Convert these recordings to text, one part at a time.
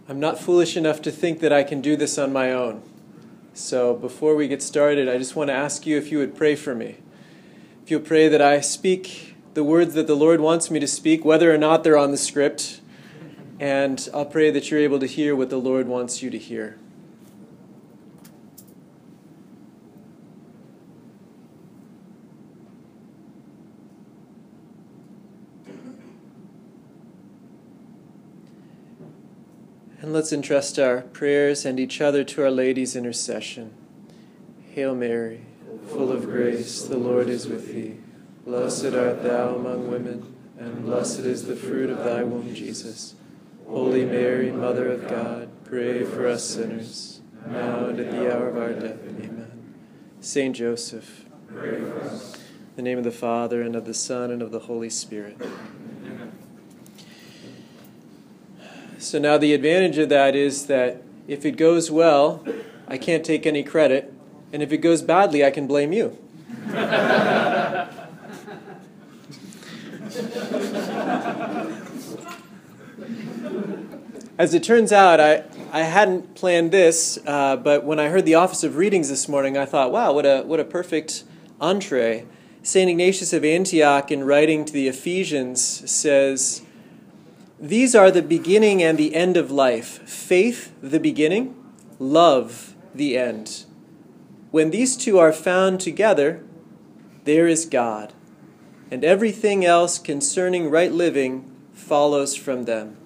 I'm not foolish enough to think that I can do this on my own. So before we get started, I just want to ask you if you would pray for me. If you'll pray that I speak the words that the Lord wants me to speak, whether or not they're on the script, and I'll pray that you're able to hear what the Lord wants you to hear. And let's entrust our prayers and each other to Our Lady's intercession. Hail Mary, full of grace, the Lord is with thee. Blessed art thou among women, and blessed is the fruit of thy womb, Jesus. Holy Mary, Mother of God, pray for us sinners, now and at the hour of our death. Amen. Saint Joseph, pray for us. In the name of the Father, and of the Son, and of the Holy Spirit. So now the advantage of that is that if it goes well, I can't take any credit, and if it goes badly, I can blame you. As it turns out, I hadn't planned this, but when I heard the Office of Readings this morning, I thought, wow, what a perfect entree. St. Ignatius of Antioch, in writing to the Ephesians, says, "These are the beginning and the end of life. Faith, the beginning, love, the end. When these two are found together, there is God, and everything else concerning right living follows from them."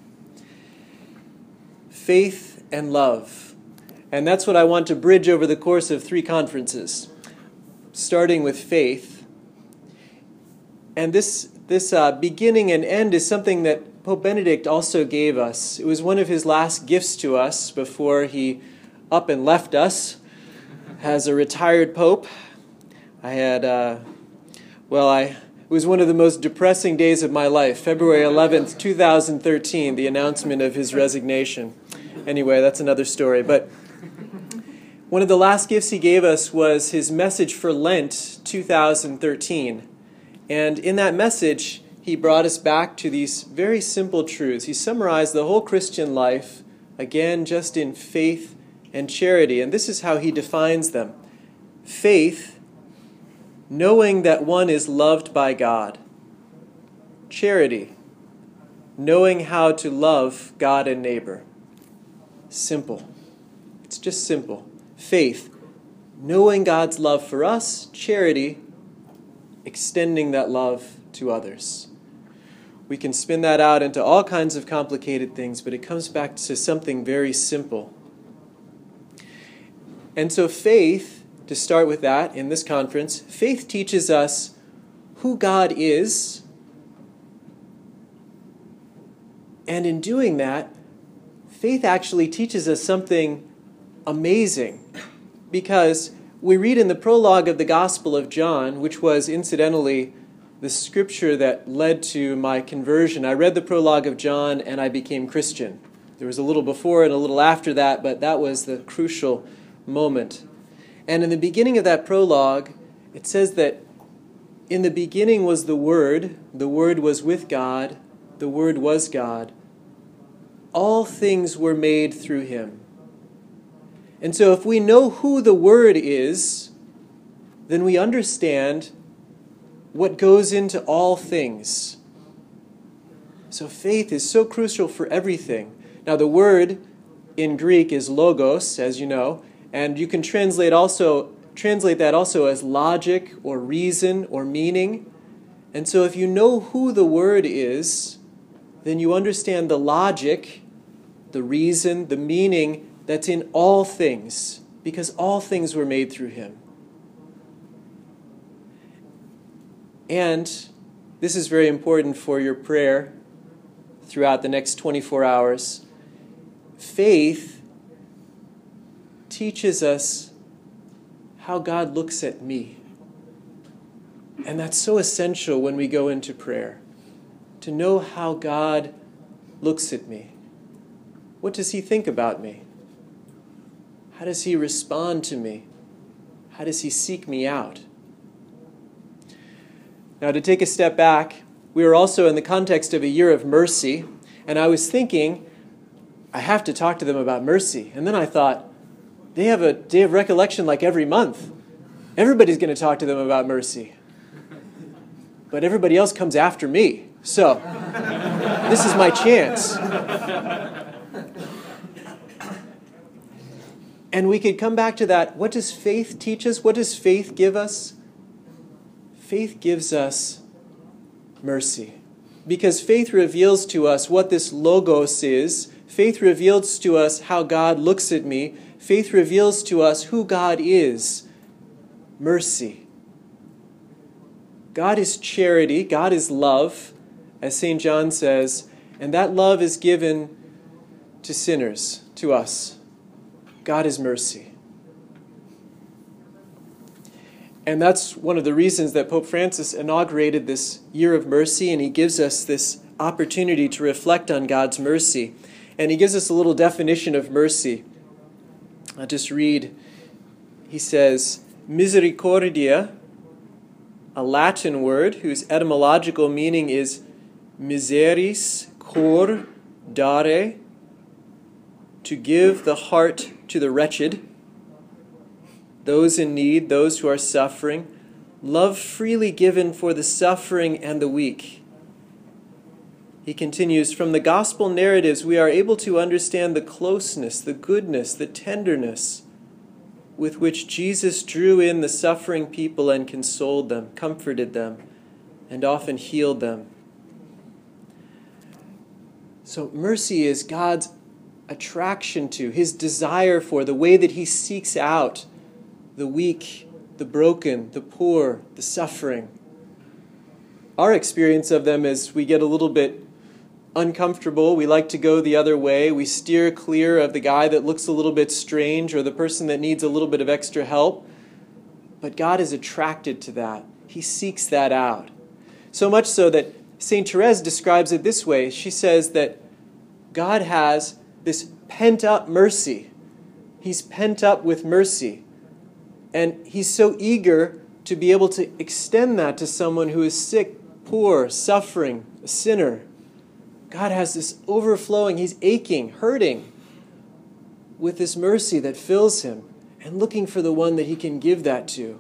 Faith and love. And that's what I want to bridge over the course of 3 conferences, starting with faith. And this beginning and end is something that Pope Benedict also gave us. It was one of his last gifts to us before he up and left us as a retired pope. It was one of the most depressing days of my life, February 11th, 2013, the announcement of his resignation. Anyway, that's another story. But one of the last gifts he gave us was his message for Lent 2013. And in that message, he brought us back to these very simple truths. He summarized the whole Christian life, again, just in faith and charity. And this is how he defines them. Faith, knowing that one is loved by God. Charity, knowing how to love God and neighbor. Simple. It's just simple. Faith, knowing God's love for us. Charity, extending that love to others. We can spin that out into all kinds of complicated things, but it comes back to something very simple. And so faith, to start with that in this conference, faith teaches us who God is. And in doing that, faith actually teaches us something amazing. Because we read in the prologue of the Gospel of John, which was incidentally the scripture that led to my conversion. I read the prologue of John and I became Christian. There was a little before and a little after that, but that was the crucial moment. And in the beginning of that prologue, it says that in the beginning was the Word was with God, the Word was God. All things were made through Him. And so if we know who the Word is, then we understand what goes into all things. So faith is so crucial for everything. Now the word in Greek is logos, as you know, and you can translate that also as logic or reason or meaning. And so if you know who the Word is, then you understand the logic, the reason, the meaning that's in all things, because all things were made through Him. And this is very important for your prayer throughout the next 24 hours. Faith teaches us how God looks at me. And that's so essential when we go into prayer, to know how God looks at me. What does He think about me? How does He respond to me? How does He seek me out? Now, to take a step back, we are also in the context of a year of mercy, and I was thinking, I have to talk to them about mercy. And then I thought, they have a day of recollection like every month. Everybody's going to talk to them about mercy. But everybody else comes after me. So, this is my chance. And we could come back to that. What does faith teach us? What does faith give us? Faith gives us mercy. Because faith reveals to us what this logos is. Faith reveals to us how God looks at me. Faith reveals to us who God is. Mercy. God is charity. God is love, as St. John says. And that love is given to sinners, to us. God is mercy. And that's one of the reasons that Pope Francis inaugurated this year of mercy, and he gives us this opportunity to reflect on God's mercy. And he gives us a little definition of mercy. I'll just read. He says, misericordia, a Latin word whose etymological meaning is miseris cor dare, to give the heart to the wretched, those in need, those who are suffering, love freely given for the suffering and the weak. He continues, from the gospel narratives we are able to understand the closeness, the goodness, the tenderness with which Jesus drew in the suffering people and consoled them, comforted them, and often healed them. So mercy is God's attraction to, his desire for, the way that he seeks out the weak, the broken, the poor, the suffering. Our experience of them is we get a little bit uncomfortable. We like to go the other way. We steer clear of the guy that looks a little bit strange or the person that needs a little bit of extra help. But God is attracted to that. He seeks that out. So much so that St. Therese describes it this way. She says that God has this pent-up mercy. He's pent up with mercy. And he's so eager to be able to extend that to someone who is sick, poor, suffering, a sinner. God has this overflowing, he's aching, hurting with this mercy that fills him and looking for the one that he can give that to.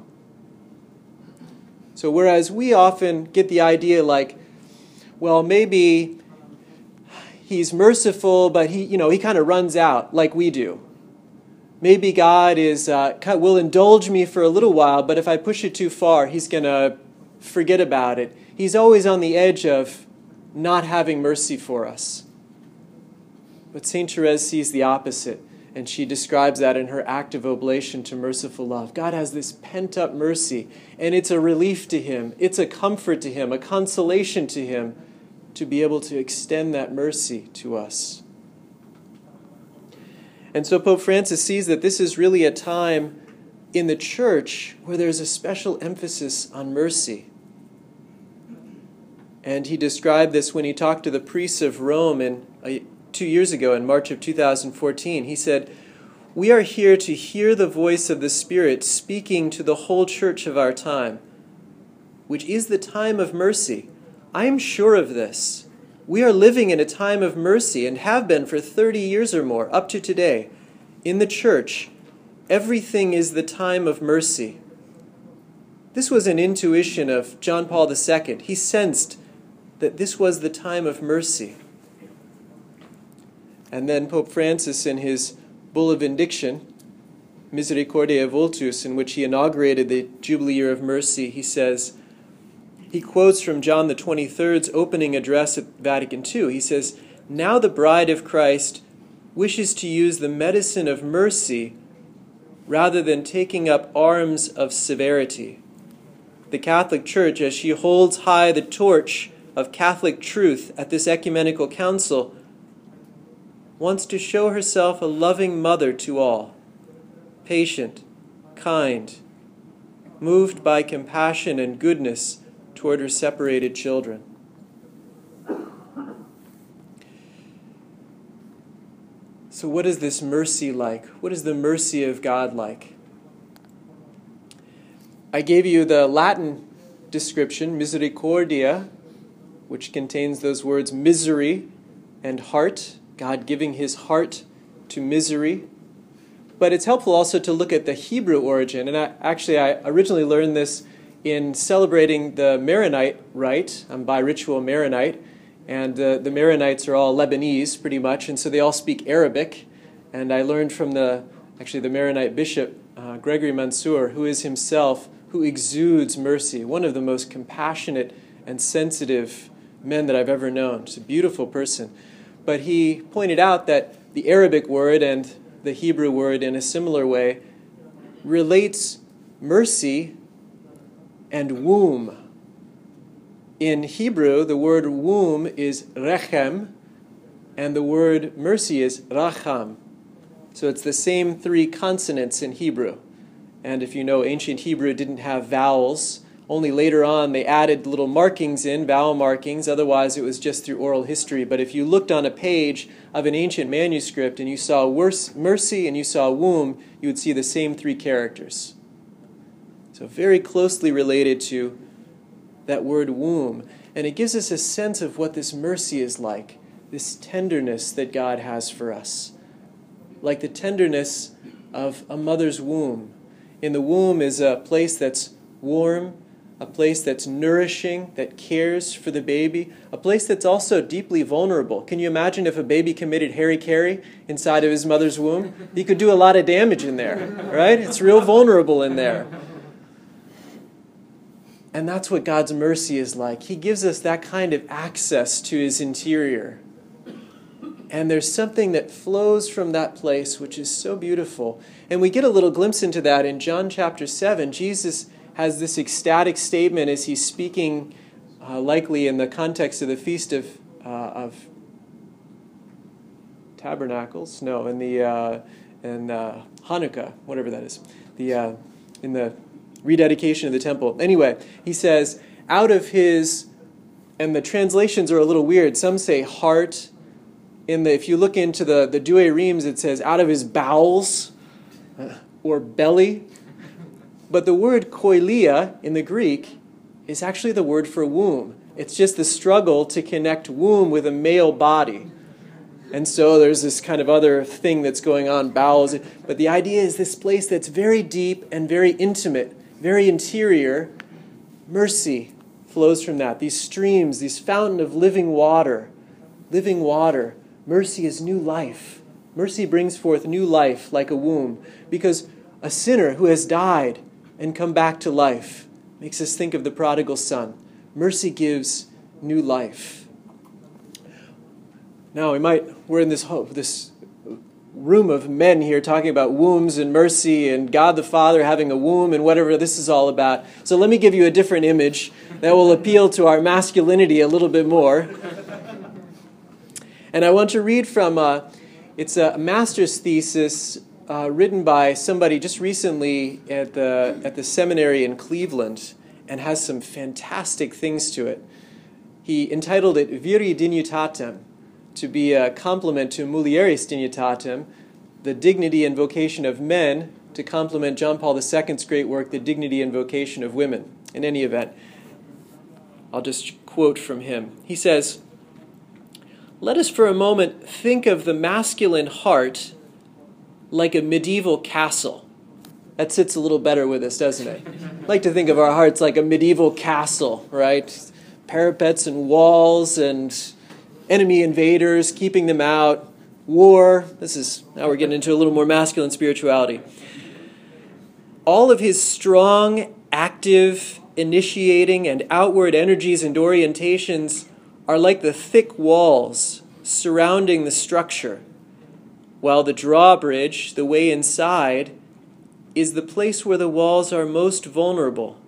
So whereas we often get the idea like, well, maybe he's merciful, but he kind of runs out like we do. Maybe God will indulge me for a little while, but if I push it too far, he's going to forget about it. He's always on the edge of not having mercy for us. But St. Therese sees the opposite, and she describes that in her act of oblation to merciful love. God has this pent-up mercy, and it's a relief to him. It's a comfort to him, a consolation to him to be able to extend that mercy to us. And so Pope Francis sees that this is really a time in the church where there's a special emphasis on mercy. And he described this when he talked to the priests of Rome 2 years ago in March of 2014. He said, "We are here to hear the voice of the Spirit speaking to the whole church of our time, which is the time of mercy. I am sure of this. We are living in a time of mercy and have been for 30 years or more, up to today. In the church, everything is the time of mercy." This was an intuition of John Paul II. He sensed that this was the time of mercy. And then Pope Francis, in his Bull of Indiction, Misericordiae Vultus, in which he inaugurated the Jubilee Year of Mercy, he quotes from John the 23rd's opening address at Vatican II. He says, "Now the bride of Christ wishes to use the medicine of mercy rather than taking up arms of severity. The Catholic Church, as she holds high the torch of Catholic truth at this ecumenical council, wants to show herself a loving mother to all, patient, kind, moved by compassion and goodness toward her separated children." So what is this mercy like? What is the mercy of God like? I gave you the Latin description, misericordia, which contains those words misery and heart God giving his heart to misery. But it's helpful also to look at the Hebrew origin. And I originally learned this in celebrating the Maronite rite. I'm bi-ritual Maronite. And the Maronites are all Lebanese, pretty much. And so they all speak Arabic. And I learned from the Maronite bishop, Gregory Mansour, who exudes mercy. One of the most compassionate and sensitive men that I've ever known. He's a beautiful person. But he pointed out that the Arabic word and the Hebrew word in a similar way relates mercy and womb. In Hebrew, the word womb is rechem, and the word mercy is racham. So it's the same three consonants in Hebrew. And if you know, ancient Hebrew didn't have vowels. Only later on they added little markings in, vowel markings. Otherwise it was just through oral history. But if you looked on a page of an ancient manuscript and you saw mercy and you saw womb, you would see the same three characters. So very closely related to that word womb. And it gives us a sense of what this mercy is like, this tenderness that God has for us. Like the tenderness of a mother's womb. In the womb is a place that's warm, a place that's nourishing, that cares for the baby, a place that's also deeply vulnerable. Can you imagine if a baby committed hara-kiri inside of his mother's womb? He could do a lot of damage in there, right? It's real vulnerable in there. And that's what God's mercy is like. He gives us that kind of access to his interior. And there's something that flows from that place which is so beautiful. And we get a little glimpse into that in John chapter 7. Jesus has this ecstatic statement as he's speaking, likely in the context of the Feast of Tabernacles. No, in Hanukkah, whatever that is. In the rededication of the temple. Anyway, he says, out of his, and the translations are a little weird. Some say heart. If you look into the Douay Rheims, it says out of his bowels or belly. But the word koilia in the Greek is actually the word for womb. It's just the struggle to connect womb with a male body. And so there's this kind of other thing that's going on, bowels. But the idea is this place that's very deep and very intimate, very interior. Mercy flows from that. These streams, these fountain of living water. Living water. Mercy is new life. Mercy brings forth new life like a womb. Because a sinner who has died and come back to life makes us think of the prodigal son. Mercy gives new life. Now we're in this room of men here talking about wombs and mercy and God the Father having a womb and whatever this is all about. So let me give you a different image that will appeal to our masculinity a little bit more. And I want to read from, it's a master's thesis written by somebody just recently at the seminary in Cleveland, and has some fantastic things to it. He entitled it Viri Dignitatem, to be a complement to Mulieris Dignitatem, the dignity and vocation of men, to complement John Paul II's great work, The Dignity and Vocation of Women. In any event, I'll just quote from him. He says, "Let us for a moment think of the masculine heart like a medieval castle." That sits a little better with us, doesn't it? I like to think of our hearts like a medieval castle, right? Parapets and walls and enemy invaders, keeping them out, war. Now we're getting into a little more masculine spirituality. All of his strong, active, initiating, and outward energies and orientations are like the thick walls surrounding the structure, while the drawbridge, the way inside, is the place where the walls are most vulnerable.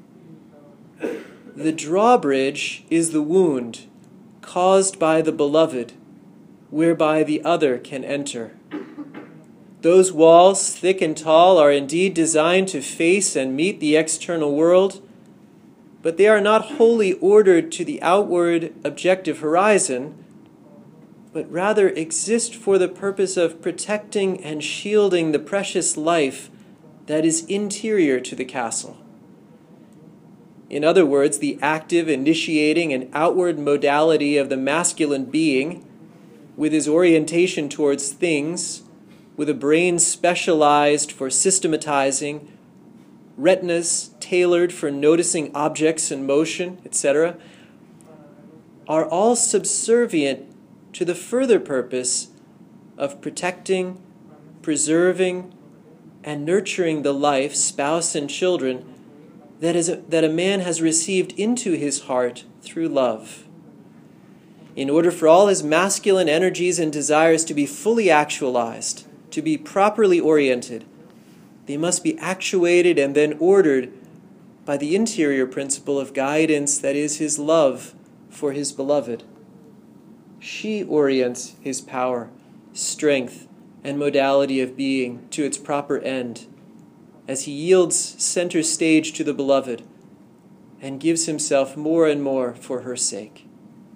The drawbridge is the wound caused by the beloved, whereby the other can enter. Those walls, thick and tall, are indeed designed to face and meet the external world, but they are not wholly ordered to the outward objective horizon, but rather exist for the purpose of protecting and shielding the precious life that is interior to the castle. In other words, the active, initiating, and outward modality of the masculine being with his orientation towards things, with a brain specialized for systematizing, retinas tailored for noticing objects in motion, etc., are all subservient to the further purpose of protecting, preserving, and nurturing the life, spouse, and children that a man has received into his heart through love. In order for all his masculine energies and desires to be fully actualized, to be properly oriented, they must be actuated and then ordered by the interior principle of guidance that is his love for his beloved. She orients his power, strength, and modality of being to its proper end as he yields center stage to the beloved and gives himself more and more for her sake.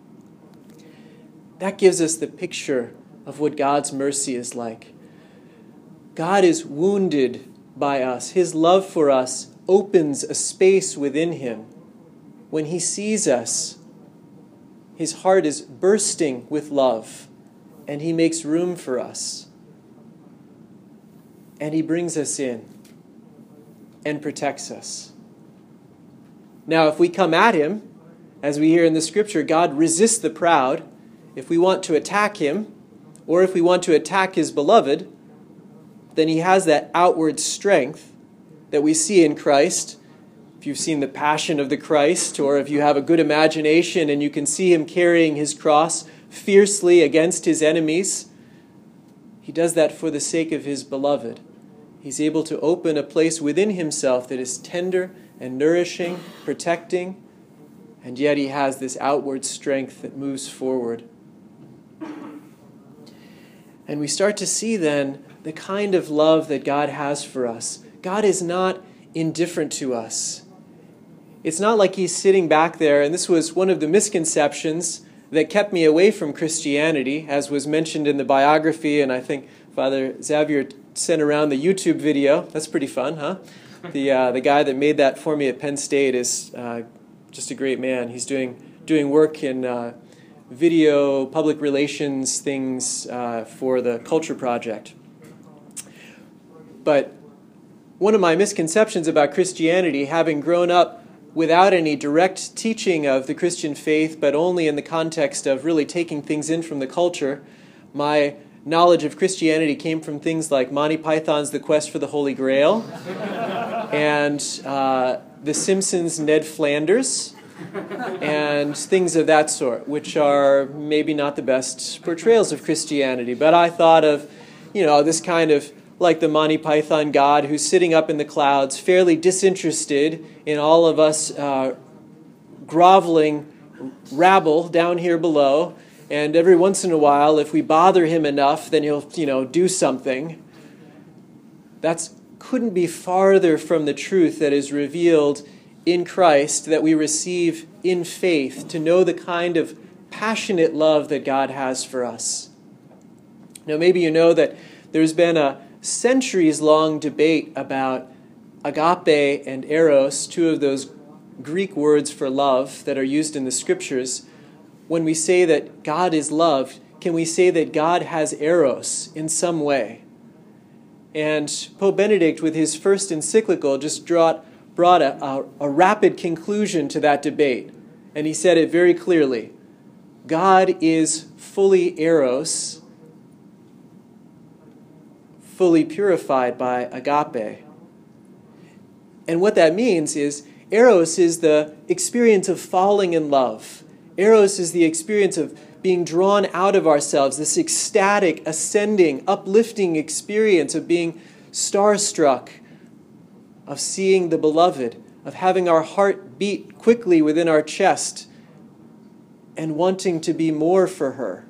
That gives us the picture of what God's mercy is like. God is wounded by us. His love for us opens a space within him. When he sees us, his heart is bursting with love, and he makes room for us. And he brings us in and protects us. Now, if we come at him, as we hear in the scripture, God resists the proud. If we want to attack him, or if we want to attack his beloved, then he has that outward strength that we see in Christ. If you've seen the Passion of the Christ, or if you have a good imagination and you can see him carrying his cross fiercely against his enemies, he does that for the sake of his beloved. He's able to open a place within himself that is tender and nourishing, protecting, and yet he has this outward strength that moves forward. And we start to see then the kind of love that God has for us. God is not indifferent to us. It's not like he's sitting back there, and this was one of the misconceptions that kept me away from Christianity, as was mentioned in the biography, and I think Father Xavier sent around the YouTube video. That's pretty fun, huh? The guy that made that for me at Penn State is just a great man. He's doing work in video, public relations things for the Culture Project. But one of my misconceptions about Christianity, having grown up without any direct teaching of the Christian faith, but only in the context of really taking things in from the culture, my knowledge of Christianity came from things like Monty Python's The Quest for the Holy Grail and The Simpsons' Ned Flanders and things of that sort, which are maybe not the best portrayals of Christianity. But I thought of, this kind of like the Monty Python God who's sitting up in the clouds, fairly disinterested in all of us groveling rabble down here below. And every once in a while, if we bother him enough, then he'll, do something. That couldn't be farther from the truth that is revealed in Christ, that we receive in faith, to know the kind of passionate love that God has for us. Now, maybe you know that there's been a centuries-long debate about agape and eros, two of those Greek words for love that are used in the Scriptures. When we say that God is love, can we say that God has eros in some way? And Pope Benedict, with his first encyclical, just brought a rapid conclusion to that debate. And he said it very clearly. God is fully eros, fully purified by agape. And what that means is, eros is the experience of falling in love. Eros is the experience of being drawn out of ourselves, this ecstatic, ascending, uplifting experience of being starstruck, of seeing the beloved, of having our heart beat quickly within our chest and wanting to be more for her.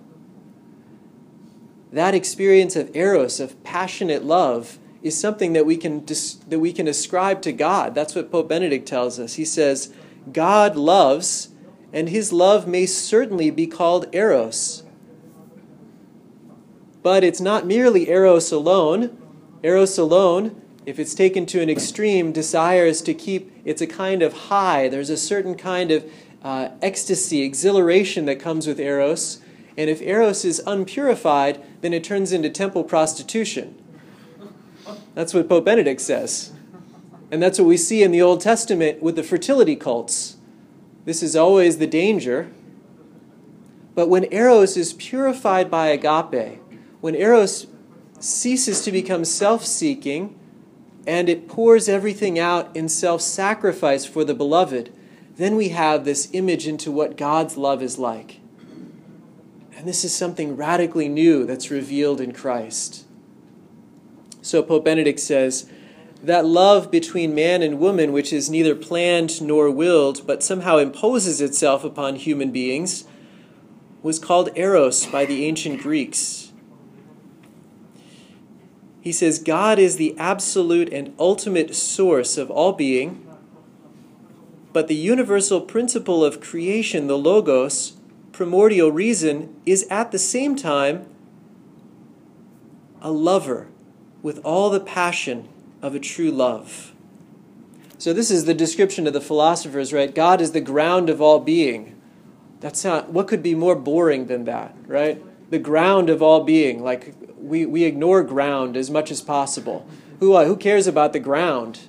That experience of eros, of passionate love, is something that we can ascribe to God. That's what Pope Benedict tells us. He says, God loves, and his love may certainly be called eros. But it's not merely eros alone. Eros alone, if it's taken to an extreme, desires to keep, it's a kind of high. There's a certain kind of ecstasy, exhilaration that comes with eros. And if eros is unpurified, then it turns into temple prostitution. That's what Pope Benedict says. And that's what we see in the Old Testament with the fertility cults. This is always the danger. But when eros is purified by agape, when eros ceases to become self-seeking, and it pours everything out in self-sacrifice for the beloved, then we have this image into what God's love is like. And this is something radically new that's revealed in Christ. So Pope Benedict says, that love between man and woman, which is neither planned nor willed, but somehow imposes itself upon human beings, was called eros by the ancient Greeks. He says, God is the absolute and ultimate source of all being, but the universal principle of creation, the Logos, primordial reason, is at the same time a lover with all the passion of a true love. So this is the description of the philosophers, right? God is the ground of all being. That's not, what could be more boring than that, right? The ground of all being. Like, we ignore ground as much as possible. Who cares about the ground?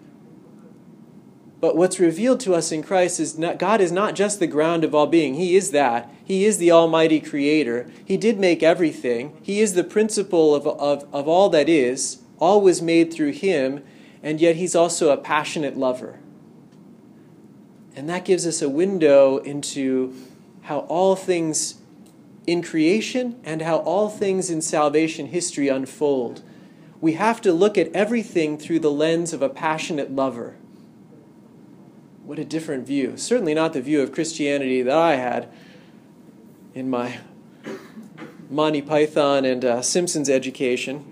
But what's revealed to us in Christ is God is not just the ground of all being. He is that. He is the Almighty Creator. He did make everything. He is the principle of all that is. All was made through Him, and yet He's also a passionate lover. And that gives us a window into how all things in creation and how all things in salvation history unfold. We have to look at everything through the lens of a passionate lover. What a different view. Certainly not the view of Christianity that I had in my Monty Python and Simpsons education.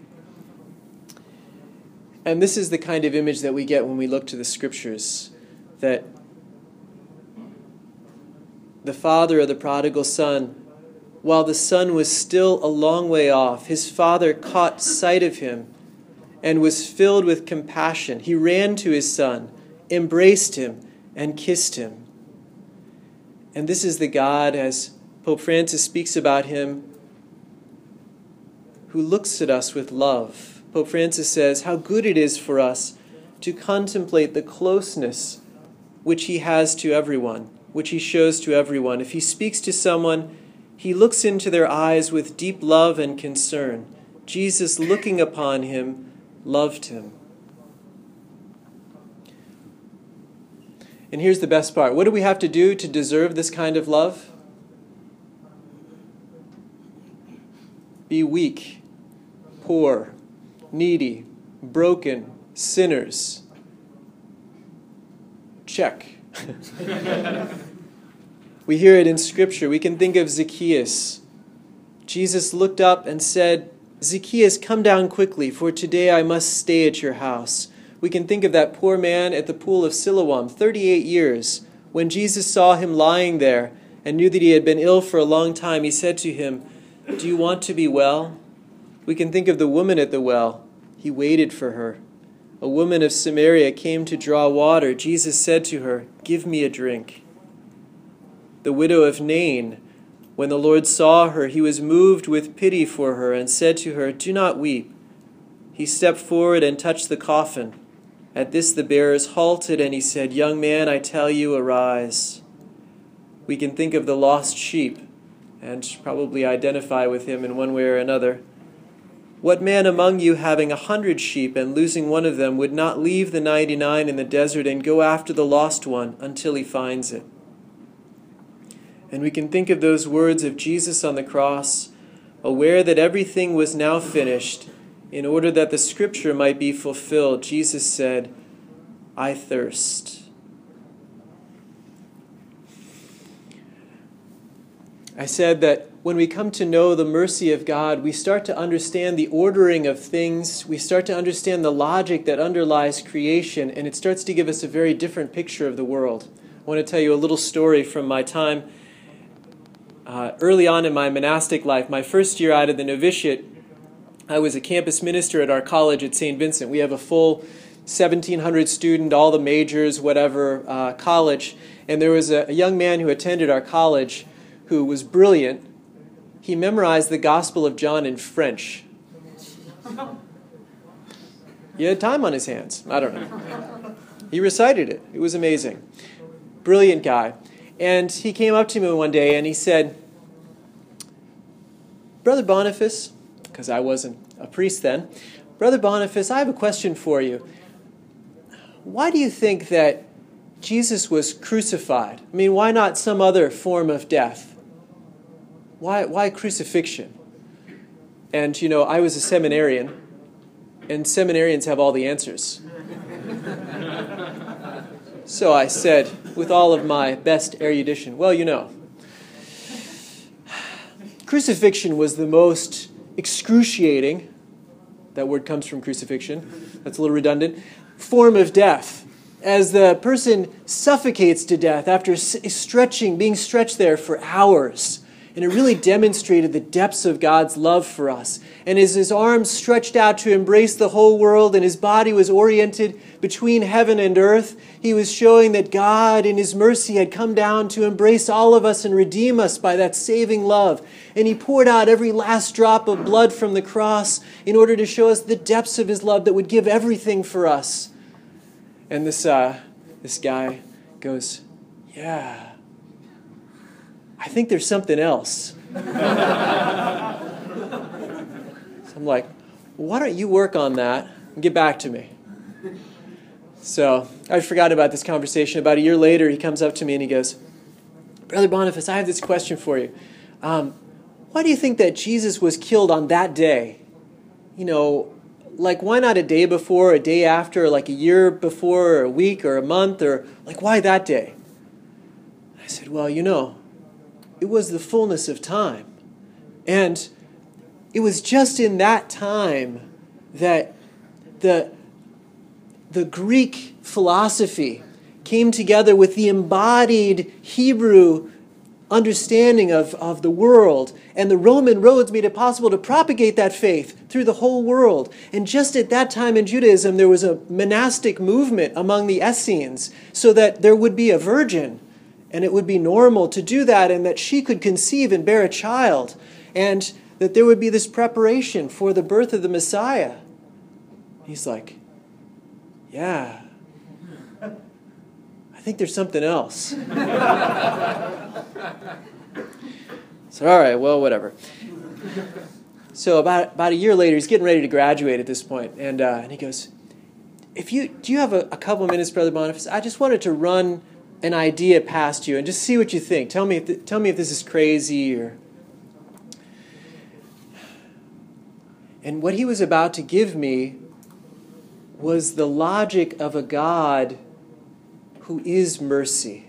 And this is the kind of image that we get when we look to the Scriptures, that the father of the prodigal son, while the son was still a long way off, his father caught sight of him and was filled with compassion. He ran to his son, embraced him, and kissed him. And this is the God, as Pope Francis speaks about him, who looks at us with love. Pope Francis says, how good it is for us to contemplate the closeness which He has to everyone, which He shows to everyone. If He speaks to someone, He looks into their eyes with deep love and concern. Jesus, looking upon him, loved him. And here's the best part. What do we have to do to deserve this kind of love? Be weak, poor, needy, broken, sinners. Check. We hear it in Scripture. We can think of Zacchaeus. Jesus looked up and said, Zacchaeus, come down quickly, for today I must stay at your house. We can think of that poor man at the pool of Siloam, 38 years. When Jesus saw him lying there and knew that he had been ill for a long time, He said to him, do you want to be well? We can think of the woman at the well. He waited for her. A woman of Samaria came to draw water. Jesus said to her, give me a drink. The widow of Nain, when the Lord saw her, He was moved with pity for her and said to her, do not weep. He stepped forward and touched the coffin. At this the bearers halted, and He said, young man, I tell you, arise. We can think of the lost sheep and probably identify with him in one way or another. What man among you, having 100 sheep and losing one of them, would not leave the 99 in the desert and go after the lost one until he finds it? And we can think of those words of Jesus on the cross, aware that everything was now finished, in order that the Scripture might be fulfilled. Jesus said, I thirst. I said that when we come to know the mercy of God, we start to understand the ordering of things. We start to understand the logic that underlies creation, and it starts to give us a very different picture of the world. I want to tell you a little story from my time early on in my monastic life. My first year out of the novitiate, I was a campus minister at our college at St. Vincent. We have a full 1,700 student, all the majors, whatever, college. And there was a young man who attended our college who was brilliant, he memorized the Gospel of John in French. He had time on his hands. I don't know. He recited it. It was amazing. Brilliant guy. And he came up to me one day and he said, Brother Boniface, because I wasn't a priest then, Brother Boniface, I have a question for you. Why do you think that Jesus was crucified? I mean, why not some other form of death? Why crucifixion? And, I was a seminarian, and seminarians have all the answers. So I said, with all of my best erudition, well, crucifixion was the most excruciating, that word comes from crucifixion, that's a little redundant, form of death. As the person suffocates to death after being stretched there for hours. And it really demonstrated the depths of God's love for us. And as his arms stretched out to embrace the whole world and his body was oriented between heaven and earth, he was showing that God in his mercy had come down to embrace all of us and redeem us by that saving love. And he poured out every last drop of blood from the cross in order to show us the depths of his love that would give everything for us. And this guy goes, yeah, I think there's something else. So I'm like, why don't you work on that and get back to me? So I forgot about this conversation. About a year later, he comes up to me and he goes, Brother Boniface, I have this question for you. Why do you think that Jesus was killed on that day? Why not a day before, a day after, like a year before, or a week, or a month, or why that day? I said, well, it was the fullness of time. And it was just in that time that the Greek philosophy came together with the embodied Hebrew understanding of the world. And the Roman roads made it possible to propagate that faith through the whole world. And just at that time in Judaism, there was a monastic movement among the Essenes so that there would be a virgin. And it would be normal to do that, and that she could conceive and bear a child. And that there would be this preparation for the birth of the Messiah. He's like, yeah, I think there's something else. So, all right, well, whatever. So about a year later, he's getting ready to graduate at this point, and he goes, do you have a couple minutes, Brother Boniface? I just wanted to run an idea past you and just see what you think. Tell me if this is crazy or. And what he was about to give me was the logic of a God who is mercy.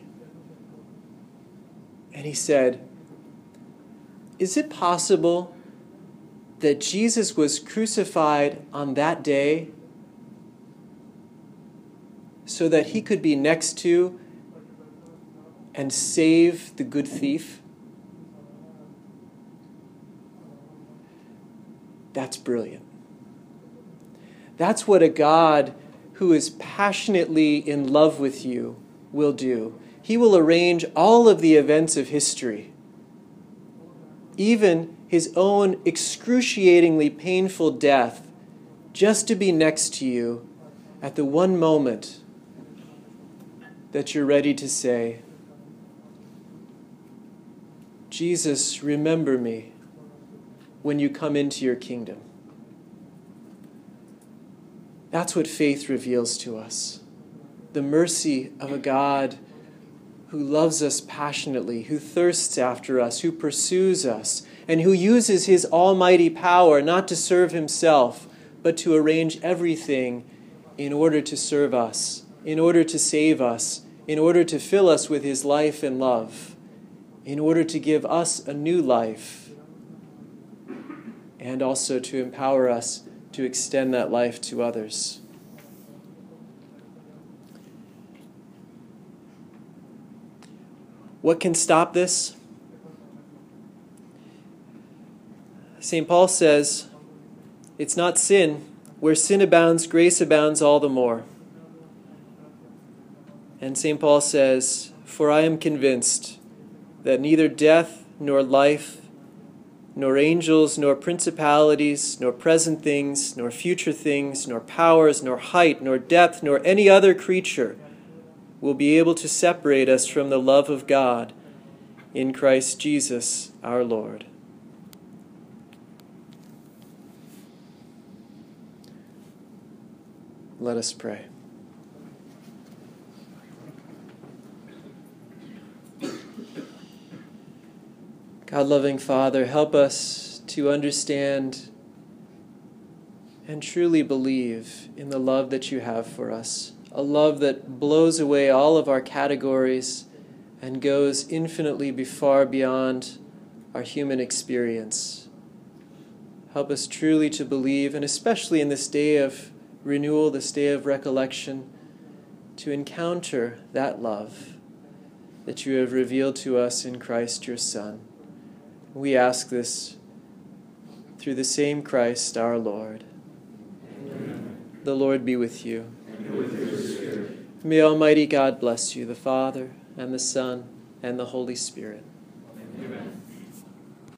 And he said, is it possible that Jesus was crucified on that day so that he could be next to and save the good thief? That's brilliant. That's what a God who is passionately in love with you will do. He will arrange all of the events of history, even his own excruciatingly painful death, just to be next to you at the one moment that you're ready to say, Jesus, remember me when you come into your kingdom. That's what faith reveals to us. The mercy of a God who loves us passionately, who thirsts after us, who pursues us, and who uses his almighty power not to serve himself, but to arrange everything in order to serve us, in order to save us, in order to fill us with his life and love, in order to give us a new life, and also to empower us to extend that life to others. What can stop this? St. Paul says, it's not sin. Where sin abounds, grace abounds all the more. And St. Paul says, for I am convinced that neither death nor life, nor angels, nor principalities, nor present things, nor future things, nor powers, nor height, nor depth, nor any other creature will be able to separate us from the love of God in Christ Jesus our Lord. Let us pray. God-loving Father, help us to understand and truly believe in the love that you have for us, a love that blows away all of our categories and goes infinitely far beyond our human experience. Help us truly to believe, and especially in this day of renewal, this day of recollection, to encounter that love that you have revealed to us in Christ your Son. We ask this through the same Christ our Lord. Amen. The Lord be with you. And with your spirit. May Almighty God bless you, the Father, and the Son, and the Holy Spirit. Amen.